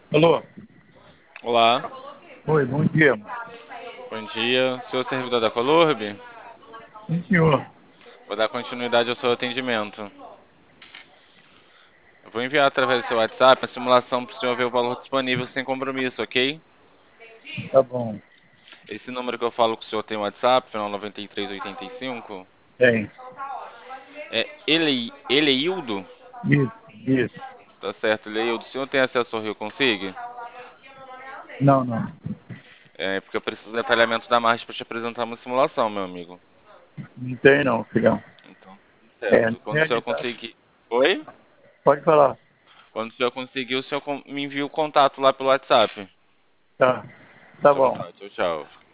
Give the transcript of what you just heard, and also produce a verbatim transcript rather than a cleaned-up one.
Alô? Olá, Oi, bom dia. bom dia. Sou o servidor da Colurb. Sim, senhor. Vou dar continuidade ao seu atendimento. Eu vou enviar através do seu WhatsApp a simulação para o senhor ver o valor disponível sem compromisso, ok? Tá bom. Esse número que eu falo que o senhor tem WhatsApp, final noventa e três oitenta e cinco, Tem. é Ele, Eleildo? Isso, isso. Tá certo, Eleildo. O senhor tem acesso ao Rio Consig? Não, não. É porque eu preciso do detalhamento da margem para te apresentar uma simulação, meu amigo. Não tem não, filhão. Então, É, na certo. Quando o senhor realidade. conseguir. Oi? Pode falar. Quando o senhor conseguir, o senhor com- me envia o contato lá pelo WhatsApp. Tá. Tá Fique à bom. vontade. Tchau, tchau.